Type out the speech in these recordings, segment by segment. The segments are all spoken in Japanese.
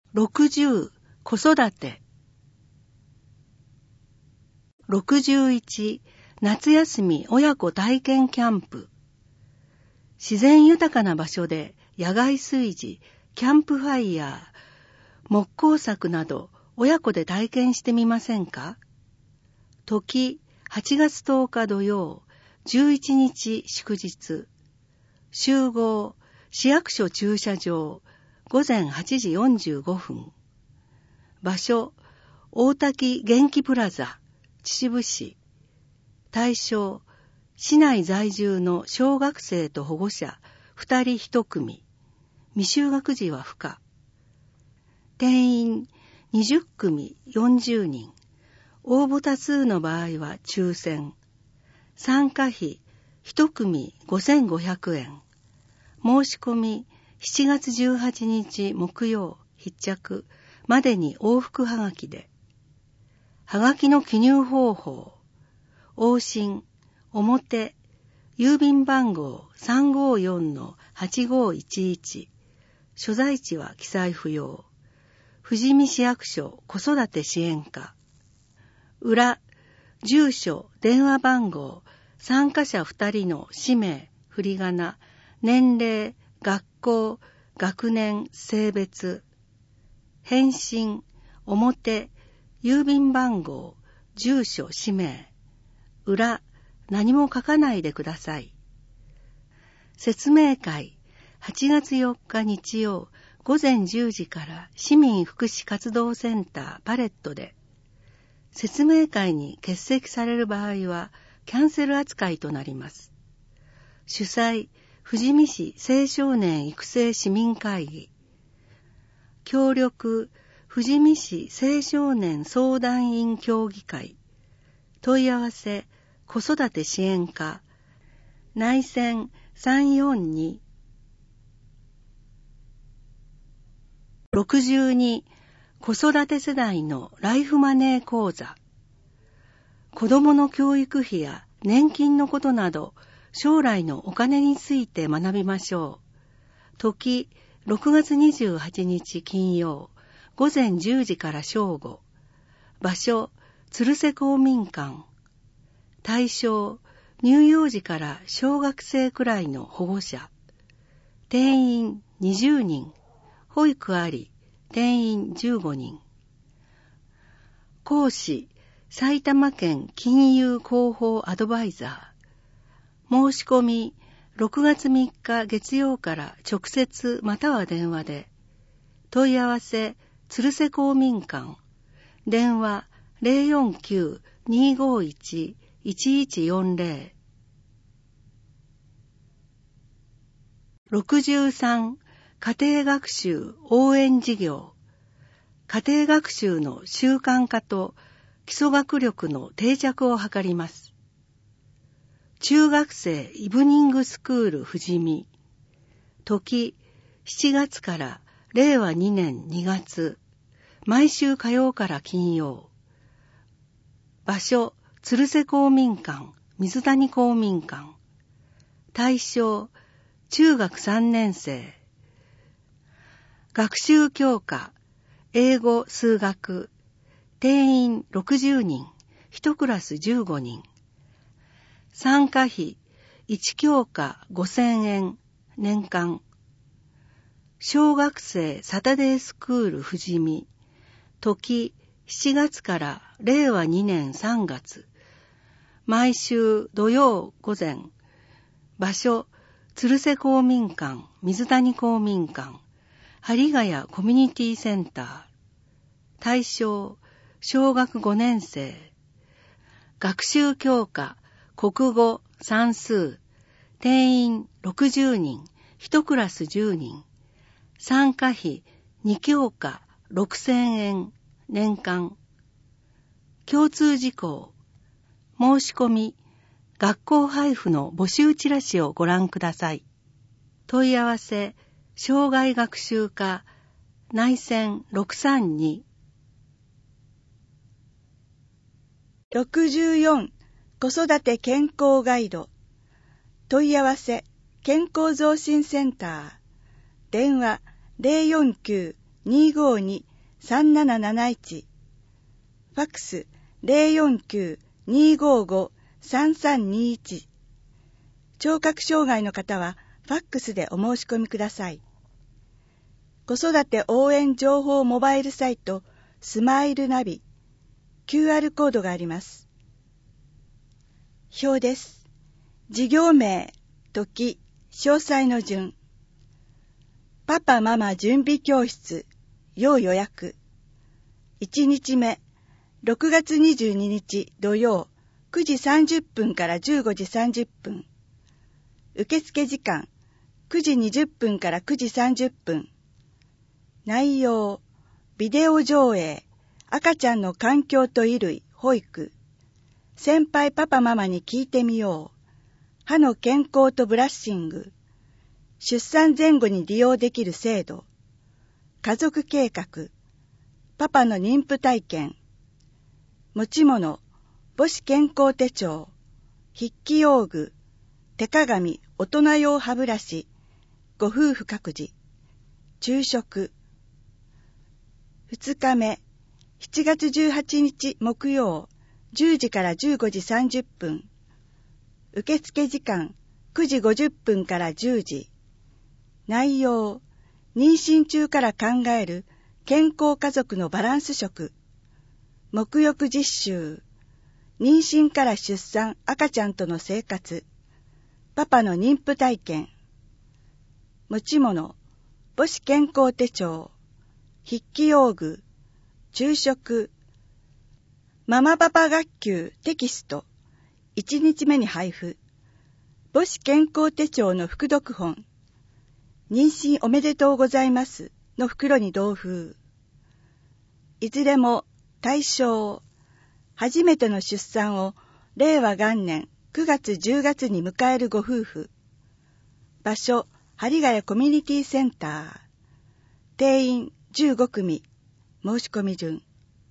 60、子育て。61、夏休み親子体験キャンプ。自然豊かな場所で野外炊事、キャンプファイヤー、木工作など親子で体験してみませんか？時、8月10日土曜、11日祝日。集合、市役所駐車場、午前8時45分。場所、大滝元気プラザ、秩父市。対象、市内在住の小学生と保護者2人1組。未就学児は不可。定員20組40人。応募多数の場合は抽選。参加費1組5500円。申し込み7月18日木曜必着までに往復はがきで。はがきの記入方法。往診、表、郵便番号 354-8511。所在地は記載不要。富士見市役所子育て支援課。裏、住所、電話番号、参加者2人の氏名、振り仮名、年齢、学校、学年、性別。返信、表、郵便番号、住所、氏名。裏、何も書かないでください。説明会、8月4日日曜、午前10時から市民福祉活動センターパレットで。説明会に欠席される場合はキャンセル扱いとなります。主催、富士見市青少年育成市民会議。協力、富士見市青少年相談員協議会。問い合わせ、子育て支援課。内線342。62、子育て世代のライフマネー講座。子どもの教育費や年金のことなど、将来のお金について学びましょう。時、6月28日金曜、午前10時から正午。場所、鶴瀬公民館。対象、乳幼児から小学生くらいの保護者。定員20人。保育あり、定員15人。講師、埼玉県金融広報アドバイザー。申し込み、6月3日月曜から直接または電話で。問い合わせ、鶴瀬公民館。電話 049-251-1140。63、家庭学習応援事業。家庭学習の習慣化と基礎学力の定着を図ります。中学生イブニングスクール富士見。時、7月から令和2年2月。毎週火曜から金曜。場所、鶴瀬公民館、水谷公民館。対象、中学3年生。学習教科、英語、数学。定員60人、1クラス15人。参加費、1教科5000円、年間。小学生サタデースクール富士見。時、7月から令和2年3月。毎週土曜午前。場所、鶴瀬公民館、水谷公民館。針ヶ谷コミュニティセンター。対象、小学5年生。学習教科、国語、算数。定員60人、1クラス10人。参加費2教科6000円、年間。共通事項。申し込み、学校配布の募集チラシをご覧ください。問い合わせ、障害学習課、内線632。 64、子育て健康ガイド。問い合わせ、健康増進センター。電話 252-3771、ファックス 049-255-3321。聴覚障害の方はファックスでお申し込みください。子育て応援情報モバイルサイトスマイルナビ QR コードがあります。表です。事業名、時、詳細の順。パパママ準備教室、要予約。1日目、6月22日土曜、9時30分から15時30分。受付時間、9時20分から9時30分。内容、ビデオ上映、赤ちゃんの環境と衣類、保育。先輩パパママに聞いてみよう。歯の健康とブラッシング。出産前後に利用できる制度。家族計画。パパの妊婦体験。持ち物、母子健康手帳。筆記用具。手鏡、大人用歯ブラシ。ご夫婦各自。昼食。2日目、7月18日木曜、10時から15時30分。受付時間、9時50分から10時。内容、妊娠中から考える健康家族のバランス食。沐浴実習。妊娠から出産、赤ちゃんとの生活。パパの妊婦体験。持ち物、母子健康手帳。筆記用具、昼食、ママパパ学級テキスト、1日目に配布、母子健康手帳の副読本、妊娠おめでとうございますの袋に同封。いずれも対象、初めての出産を令和元年9月10月に迎えるご夫婦。場所、針ヶ谷コミュニティセンター。定員15組。申し込み順。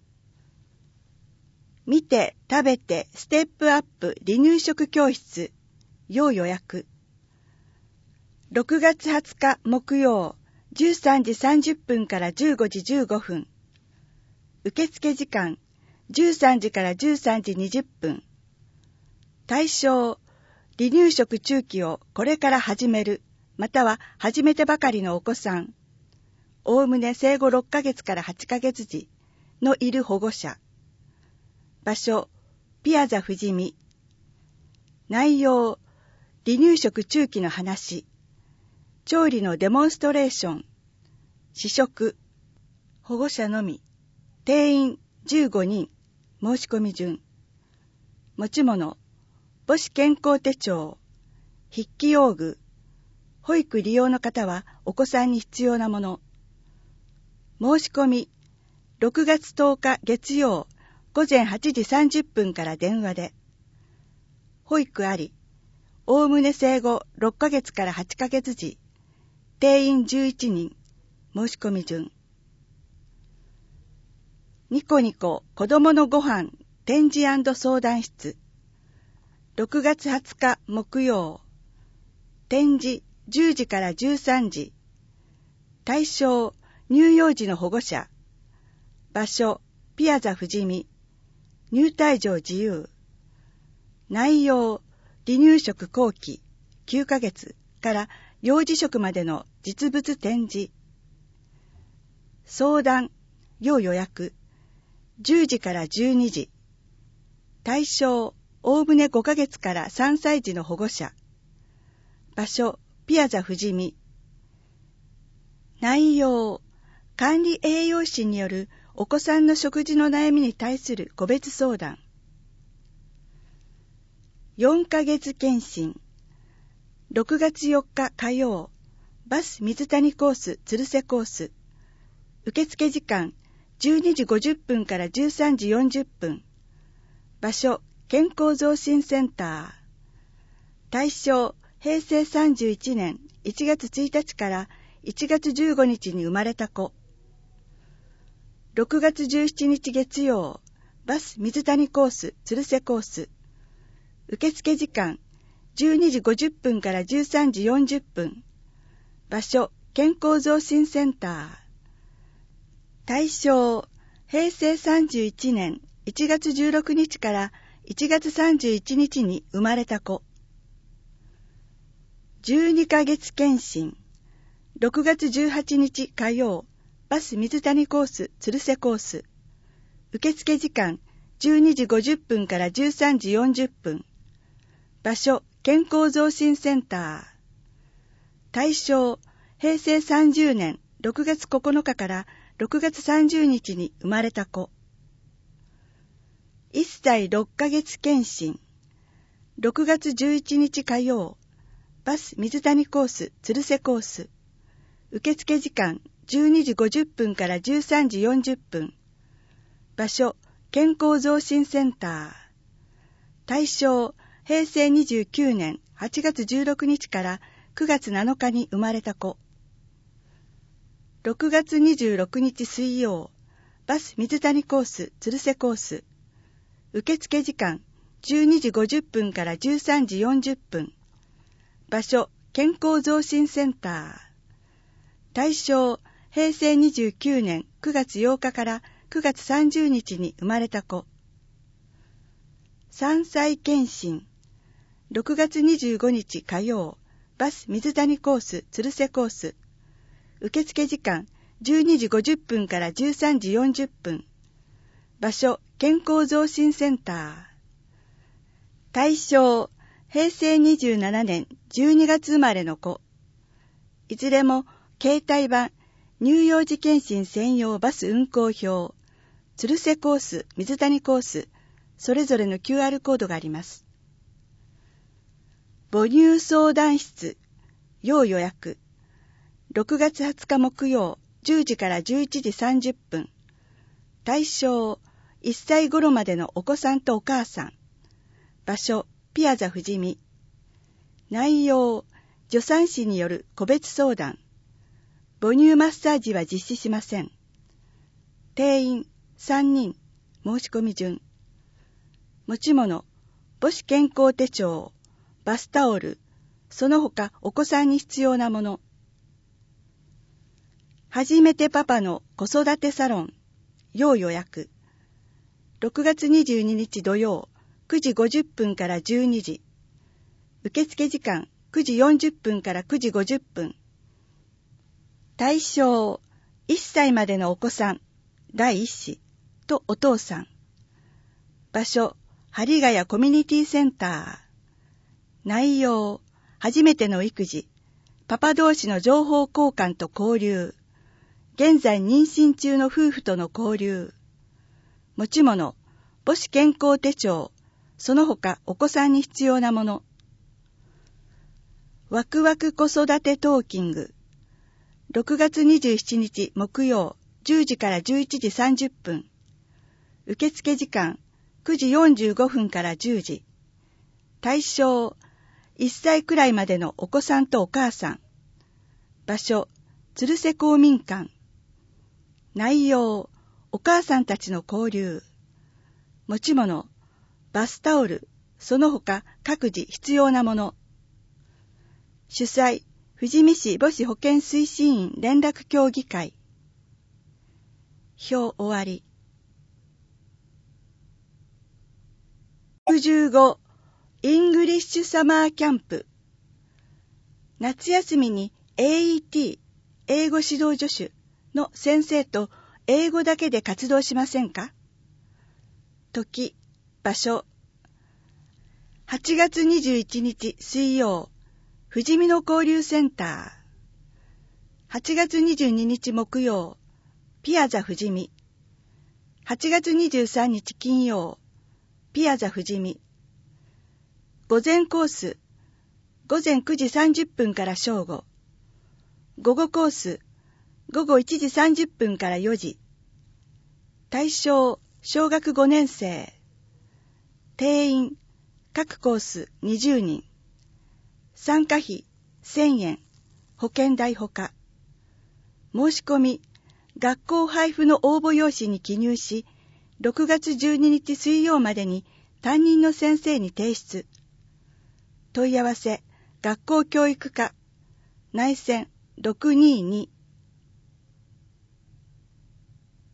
見て食べてステップアップ離乳食教室。要予約。6月20日木曜13時30分から15時15分。受付時間13時から13時20分。対象、離乳食中期をこれから始める、または始めてばかりのお子さん。おおむね生後6ヶ月から8ヶ月時のいる保護者。場所、ピアザ富士見。内容、離乳食中期の話。調理のデモンストレーション。試食。保護者のみ。定員15人。申し込み順。持ち物、母子健康手帳。筆記用具。保育利用の方はお子さんに必要なもの。申し込み、6月10日月曜午前8時30分から電話で。保育あり、おおむね生後6ヶ月から8ヶ月時、定員11人、申し込み順。ニコニコ子供のご飯展示&相談室。6月20日木曜、展示10時から13時。対象、乳幼児の保護者。場所、ピアザ富士見。入退場自由。内容、離乳食後期9ヶ月から幼児食までの実物展示。相談、要予約。10時から12時。対象、おおむね5ヶ月から3歳児の保護者。場所、ピアザ富士見。内容、管理栄養士によるお子さんの食事の悩みに対する個別相談。4ヶ月検診。6月4日火曜、バス水谷コース鶴瀬コース。受付時間12時50分から13時40分。場所、健康増進センター。対象、平成31年1月1日から1月15日に生まれた子。6月17日月曜、バス水谷コース鶴瀬コース。受付時間12時50分から13時40分。場所、健康増進センター。 大正、平成31年1月16日から1月31日に生まれた子。12ヶ月検診。6月18日火曜、バス水谷コース、鶴瀬コース。受付時間12時50分から13時40分。場所、健康増進センター。対象、平成30年6月9日から6月30日に生まれた子。1歳6ヶ月検診。6月11日火曜、バス水谷コース、鶴瀬コース。受付時間12時50分から13時40分。場所、健康増進センター。対象、平成29年8月16日から9月7日に生まれた子。6月26日水曜、バス水谷コース、鶴瀬コース。受付時間12時50分から13時40分。場所、健康増進センター。対象、平成29年9月8日から9月30日に生まれた子。3歳検診。6月25日火曜、バス水谷コース、鶴瀬コース。受付時間12時50分から13時40分。場所、健康増進センター。対象、平成27年12月生まれの子。いずれも、携帯版、乳幼児検診専用バス運行表、鶴瀬コース、水谷コース、それぞれの QR コードがあります。母乳相談室、要予約。6月20日木曜、10時から11時30分。対象、1歳頃までのお子さんとお母さん。場所、ピアザ富士見。内容、助産師による個別相談。母乳マッサージは実施しません。定員3人、申し込み順。持ち物、母子健康手帳、バスタオル、その他お子さんに必要なもの。はじめてパパの子育てサロン、要予約。6月22日土曜、9時50分から12時。受付時間9時40分から9時50分。対象、1歳までのお子さん、第一子とお父さん。場所、針ヶ谷コミュニティセンター。内容、初めての育児、パパ同士の情報交換と交流。現在妊娠中の夫婦との交流。持ち物、母子健康手帳、その他お子さんに必要なもの。ワクワク子育てトーキング。6月27日木曜、10時から11時30分。受付時間9時45分から10時。対象、1歳くらいまでのお子さんとお母さん。場所、鶴瀬公民館。内容、お母さんたちの交流。持ち物、バスタオル、その他各自必要なもの。主催、富士見市母子保健推進員連絡協議会。表終わり。65イングリッシュサマーキャンプ。夏休みに AET 英語指導助手の先生と英語だけで活動しませんか？時、場所。8月21日水曜、富士見の交流センター。8月22日木曜、ピアザ富士見。8月23日金曜、ピアザ富士見。午前コース、午前9時30分から正午。午後コース、午後1時30分から4時。対象、小学5年生。定員、各コース20人。参加費1000円、保険代ほか。申し込み、学校配布の応募用紙に記入し、6月12日水曜までに担任の先生に提出。問い合わせ、学校教育課、内線622。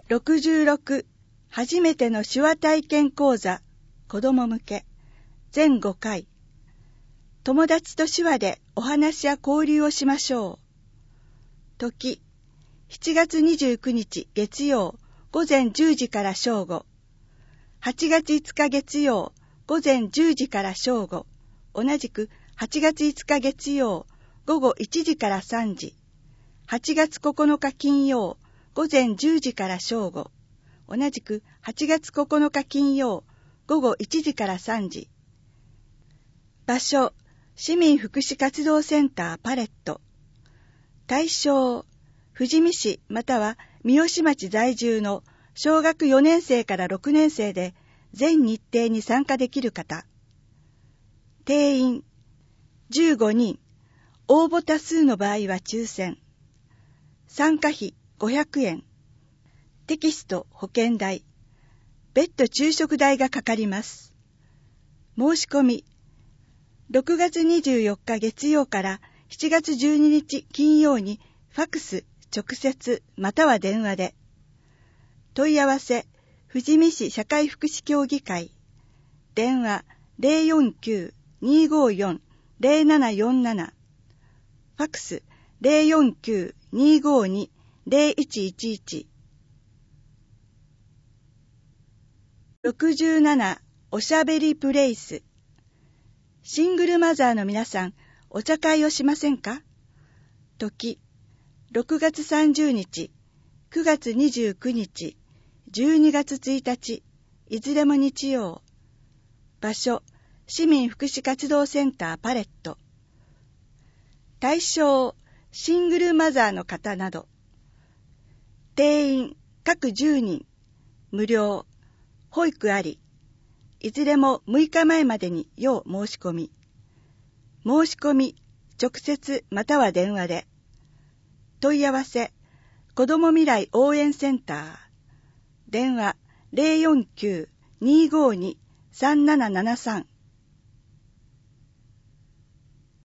66初めての手話体験講座子ども向け全5回。友達と手話でお話や交流をしましょう。時7月29日月曜午前10時から正午。8月5日月曜午前10時から正午。同じく8月5日月曜午後1時から3時。8月9日金曜午前10時から正午。同じく8月9日金曜午後1時から3時。場所、市民福祉活動センターパレット。対象、富士見市または三芳町在住の小学4年生から6年生で全日程に参加できる方。定員、15人。応募多数の場合は抽選。参加費500円。テキスト、保険代。別途昼食代がかかります。申し込み。6月24日月曜から7月12日金曜にファクス、直接または電話で。問い合わせ、富士見市社会福祉協議会。電話 049-254-0747。ファクス 049-252-0111。67おしゃべりプレイス。シングルマザーの皆さん、お茶会をしませんか？時、6月30日、9月29日、12月1日、いずれも日曜。場所、市民福祉活動センターパレット。対象、シングルマザーの方など。定員、各10人、無料、保育あり。いずれも6日前までに要申し込み。申し込み、直接または電話で。問い合わせ、子ども未来応援センター。電話 049-252-3773。